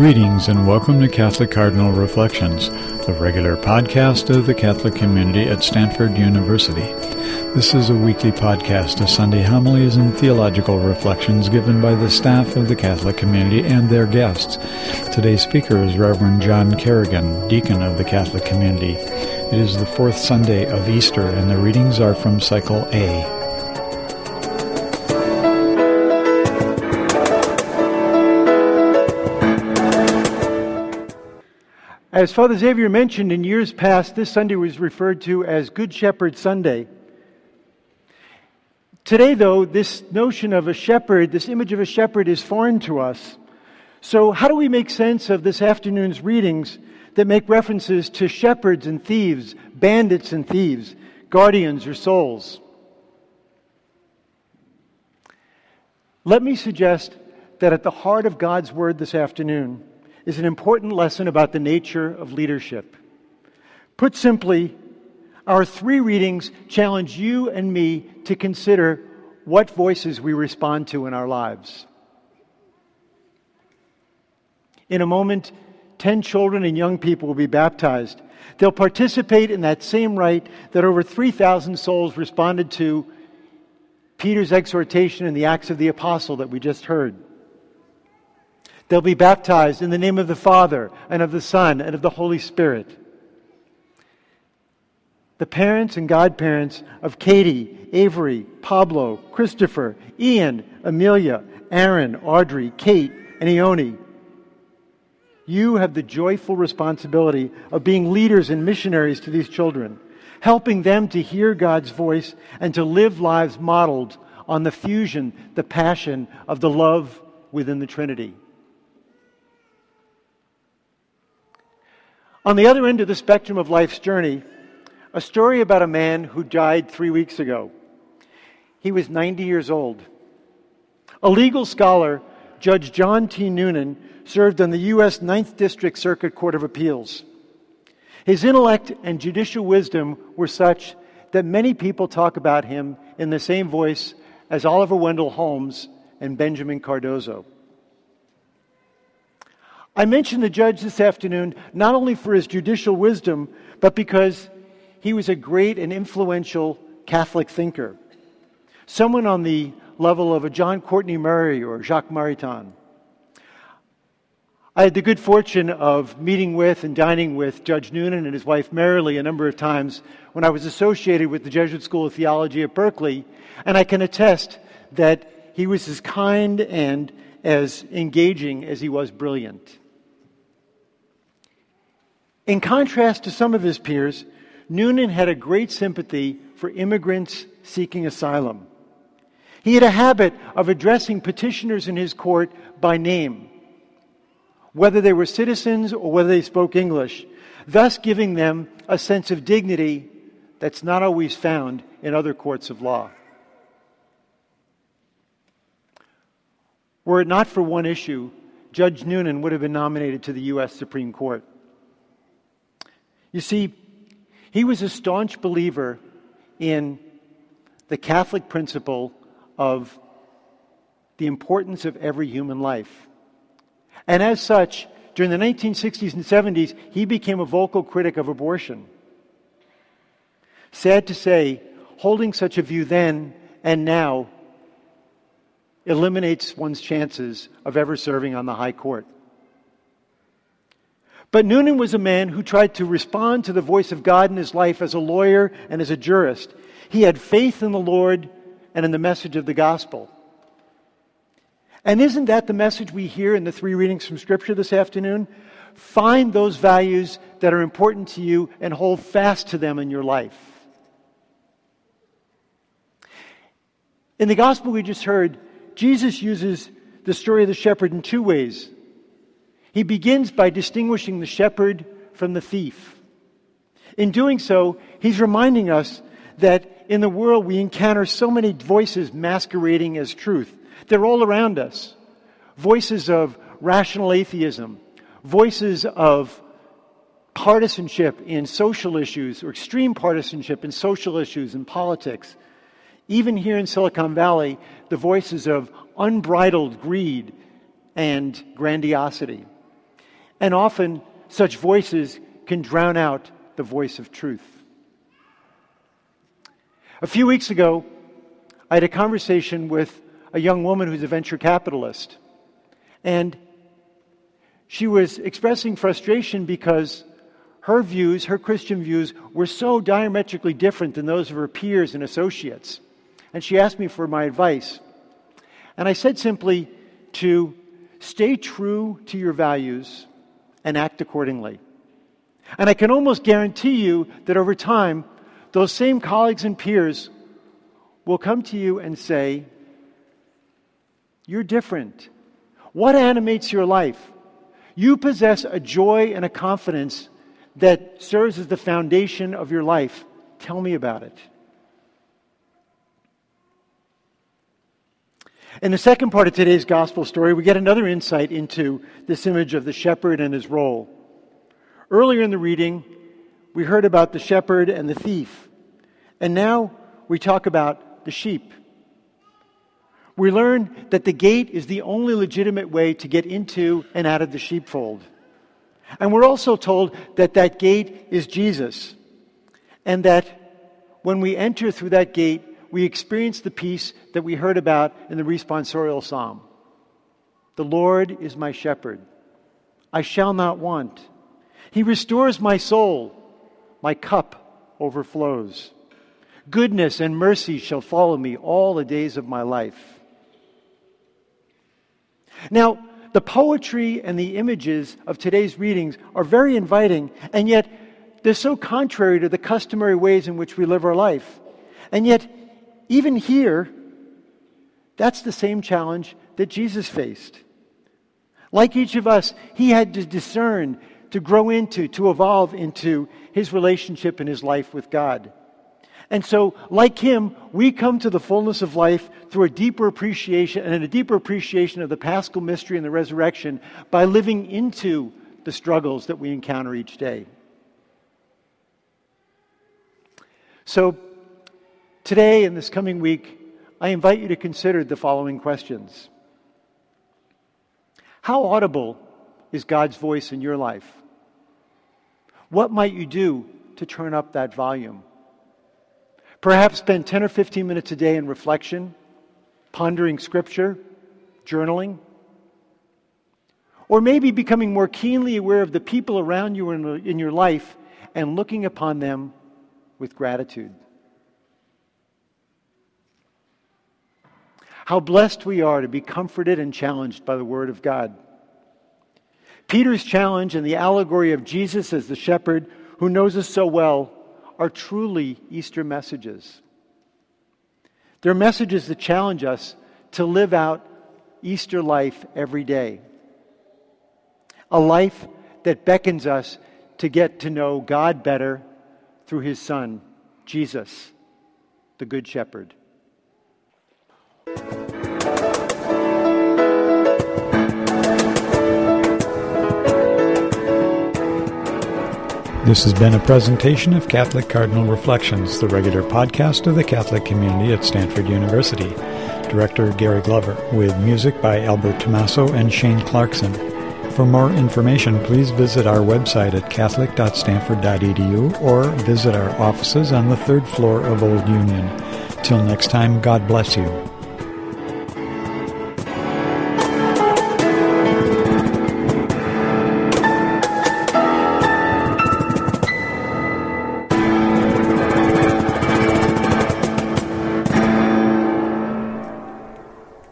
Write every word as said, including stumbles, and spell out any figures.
Greetings and welcome to Catholic Cardinal Reflections, the regular podcast of the Catholic community at Stanford University. This is a weekly podcast of Sunday homilies and theological reflections given by the staff of the Catholic community and their guests. Today's speaker is Reverend John Kerrigan, deacon of the Catholic community. It is the fourth Sunday of Easter, and the readings are from Cycle A. As Father Xavier mentioned, in years past, this Sunday was referred to as Good Shepherd Sunday. Today, though, this notion of a shepherd, this image of a shepherd, is foreign to us. So how do we make sense of this afternoon's readings that make references to shepherds and thieves, bandits and thieves, guardians or souls? Let me suggest that at the heart of God's Word this afternoon is an important lesson about the nature of leadership. Put simply, our three readings challenge you and me to consider what voices we respond to in our lives. In a moment, ten children and young people will be baptized. They'll participate in that same rite that over three thousand souls responded to Peter's exhortation in the Acts of the Apostle that we just heard. They'll be baptized in the name of the Father and of the Son and of the Holy Spirit. The parents and godparents of Katie, Avery, Pablo, Christopher, Ian, Amelia, Aaron, Audrey, Kate, and Ione. You have the joyful responsibility of being leaders and missionaries to these children, helping them to hear God's voice and to live lives modeled on the fusion, the passion of the love within the Trinity. On the other end of the spectrum of life's journey, a story about a man who died three weeks ago. He was ninety years old. A legal scholar, Judge John T. Noonan, served on the U S ninth District Circuit Court of Appeals. His intellect and judicial wisdom were such that many people talk about him in the same voice as Oliver Wendell Holmes and Benjamin Cardozo. I mention the judge this afternoon not only for his judicial wisdom, but because he was a great and influential Catholic thinker. Someone on the level of a John Courtney Murray or Jacques Maritain. I had the good fortune of meeting with and dining with Judge Noonan and his wife Marilee a number of times when I was associated with the Jesuit School of Theology at Berkeley, and I can attest that he was as kind and as engaging as he was brilliant. In contrast to some of his peers, Noonan had a great sympathy for immigrants seeking asylum. He had a habit of addressing petitioners in his court by name, whether they were citizens or whether they spoke English, thus giving them a sense of dignity that's not always found in other courts of law. Were it not for one issue, Judge Noonan would have been nominated to the U S Supreme Court. You see, he was a staunch believer in the Catholic principle of the importance of every human life. And as such, during the nineteen sixties and seventies, he became a vocal critic of abortion. Sad to say, holding such a view then and now eliminates one's chances of ever serving on the High Court. But Noonan was a man who tried to respond to the voice of God in his life as a lawyer and as a jurist. He had faith in the Lord and in the message of the gospel. And isn't that the message we hear in the three readings from Scripture this afternoon? Find those values that are important to you and hold fast to them in your life. In the gospel we just heard, Jesus uses the story of the shepherd in two ways. He begins by distinguishing the shepherd from the thief. In doing so, he's reminding us that in the world we encounter so many voices masquerading as truth. They're all around us. Voices of rational atheism, voices of partisanship in social issues, or extreme partisanship in social issues and politics. Even here in Silicon Valley, the voices of unbridled greed and grandiosity. And often, such voices can drown out the voice of truth. A few weeks ago, I had a conversation with a young woman who's a venture capitalist. And she was expressing frustration because her views, her Christian views, were so diametrically different than those of her peers and associates. And she asked me for my advice. And I said simply to stay true to your values and act accordingly. And I can almost guarantee you that over time, those same colleagues and peers will come to you and say, you're different. What animates your life? You possess a joy and a confidence that serves as the foundation of your life. Tell me about it. In the second part of today's gospel story, we get another insight into this image of the shepherd and his role. Earlier in the reading, we heard about the shepherd and the thief. And now we talk about the sheep. We learn that the gate is the only legitimate way to get into and out of the sheepfold. And we're also told that that gate is Jesus. And that when we enter through that gate, we experience the peace that we heard about in the responsorial psalm. The Lord is my shepherd. I shall not want. He restores my soul. My cup overflows. Goodness and mercy shall follow me all the days of my life. Now, the poetry and the images of today's readings are very inviting, and yet they're so contrary to the customary ways in which we live our life. And yet, even here, that's the same challenge that Jesus faced. Like each of us, he had to discern, to grow into, to evolve into his relationship and his life with God. And so, like him, we come to the fullness of life through a deeper appreciation and a deeper appreciation of the Paschal mystery and the resurrection by living into the struggles that we encounter each day. So, today and this coming week, I invite you to consider the following questions. How audible is God's voice in your life? What might you do to turn up that volume? Perhaps spend ten or fifteen minutes a day in reflection, pondering Scripture, journaling. Or maybe becoming more keenly aware of the people around you in your life and looking upon them with gratitude. How blessed we are to be comforted and challenged by the Word of God. Peter's challenge and the allegory of Jesus as the shepherd who knows us so well are truly Easter messages. They're messages that challenge us to live out Easter life every day. A life that beckons us to get to know God better through His Son, Jesus, the Good Shepherd. This has been a presentation of Catholic Cardinal Reflections, the regular podcast of the Catholic community at Stanford University. Director Gary Glover, with music by Albert Tommaso and Shane Clarkson. For more information, please visit our website at catholic dot stanford dot e d u or visit our offices on the third floor of Old Union. Till next time, God bless you.